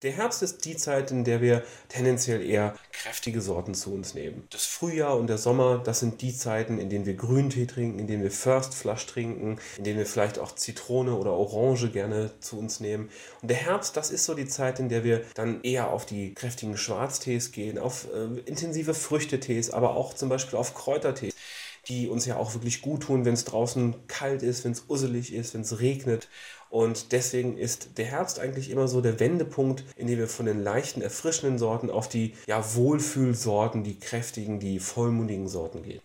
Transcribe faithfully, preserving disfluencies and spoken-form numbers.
Der Herbst ist die Zeit, in der wir tendenziell eher kräftige Sorten zu uns nehmen. Das Frühjahr und der Sommer, das sind die Zeiten, in denen wir Grüntee trinken, in denen wir First Flush trinken, in denen wir vielleicht auch Zitrone oder Orange gerne zu uns nehmen. Und der Herbst, das ist so die Zeit, in der wir dann eher auf die kräftigen Schwarztees gehen, auf äh, intensive Früchtetees, aber auch zum Beispiel auf Kräutertees, die uns ja auch wirklich gut tun, wenn es draußen kalt ist, wenn es usselig ist, wenn es regnet. Und deswegen ist der Herbst eigentlich immer so der Wendepunkt, in dem wir von den leichten, erfrischenden Sorten auf die ja, Wohlfühlsorten, die kräftigen, die vollmundigen Sorten gehen.